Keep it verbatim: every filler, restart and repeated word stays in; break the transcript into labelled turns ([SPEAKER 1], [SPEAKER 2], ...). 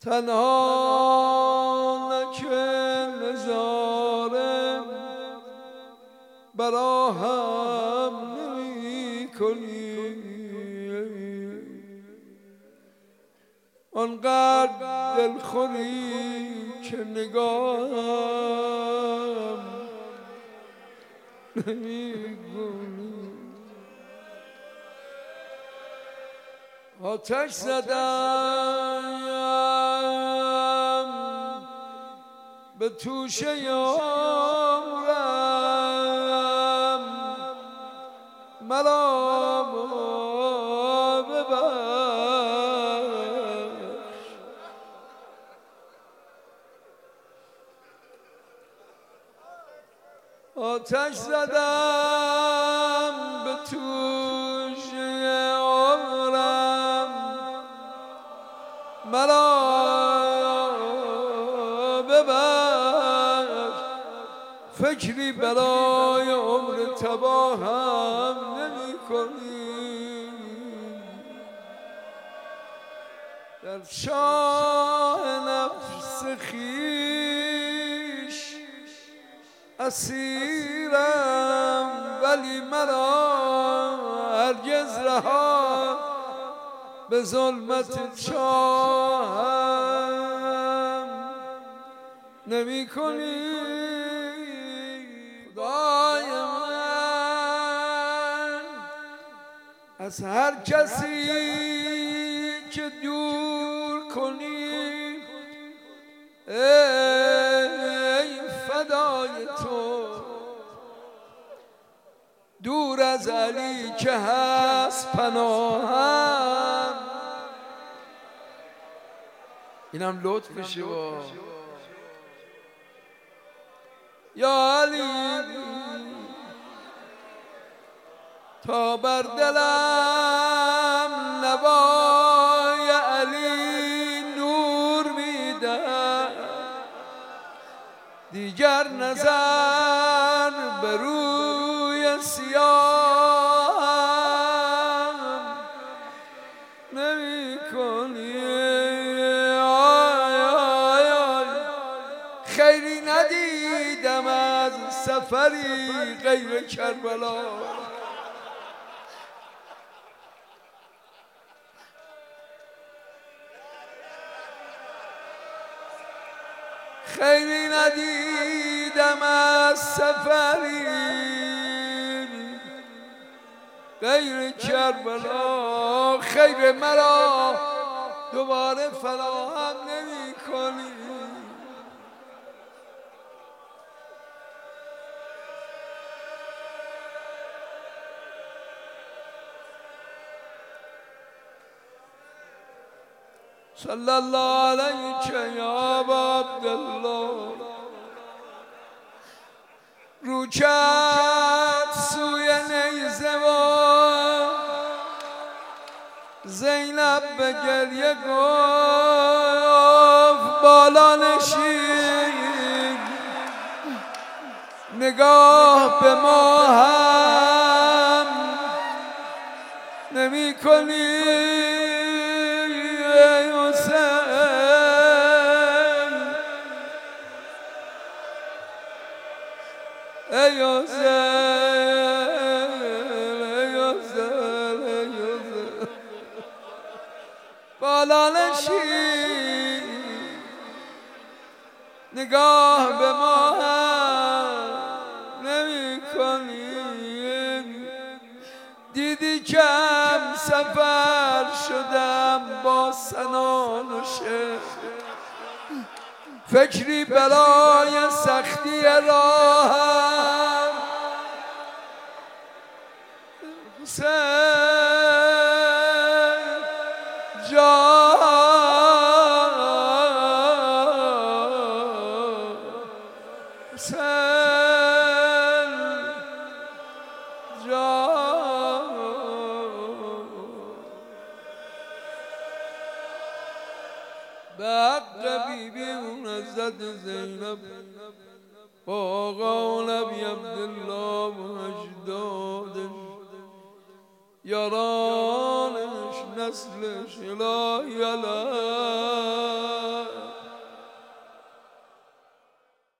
[SPEAKER 1] تنها نکه نظاره برا هم نمی کنی، آنقدر دلخوری که نگاهم نمی کنی. آتش زدم به توشه یارم، مرا ببخش. آتش زدم به توشه یارم، مرا ببخش. فکری برای عمر تباهم نمی کنی، در شاه نفس خویش اسیرم، ولی مرا هرگز رها به ظلمت چاهم نمی کنی. خدای من از هر کسی که دور کنی، ای فدای تو، دور از علی که هست پناهم. اینم لطف میشه با یا علی، تا بر دلم نوای علی نور میدم، دیگر نظر به روی سیاهم نمی کنی. خیری ندیدم از سفری غیر کربلا، خیری ندیدم از سفری غیر کربلا. خیر مرا دوباره فراهم نمی کنی. صلی الله علیک یا ابا عبدالله. رو کرد سوی نیزه و زینب به گریه گفت بالا نشین، نگاه به ما هم نمی کنی. ای حسین، ای حسین، ای حسین، بالا نشین، نگاه به ما هم نمی کنی. دیدی کم سفر شدم با سنان و شعر، فکری برای سختی راهم حسین جان، حسین جان. به حق بی بی اون حضرت زینب با آقا نبی عبدالله و اجدادش، یارانش، نسلش، الهی الهی